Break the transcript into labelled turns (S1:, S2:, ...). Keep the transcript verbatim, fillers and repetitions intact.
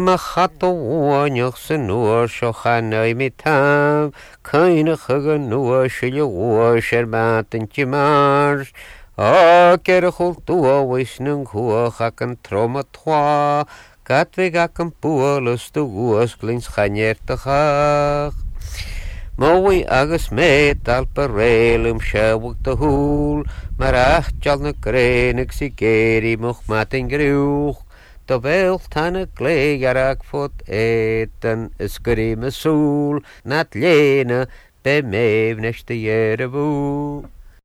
S1: ma chatúaineach san nuair seo channa mi tam, Caine chugan nua siile uair ar mat an timar, á ger a chul dúhais nan chuach ac an troma twa, Gadfig ac an búalas do guas glins chaneirtachach. Mói agus méid alpa réilm seabhag do húl, mar achtal na grénig si géri moch mat an grúch, do bhéil tanna glé arag fod étan ysgri masúl, nat léna be méh nes de dhéir a bú.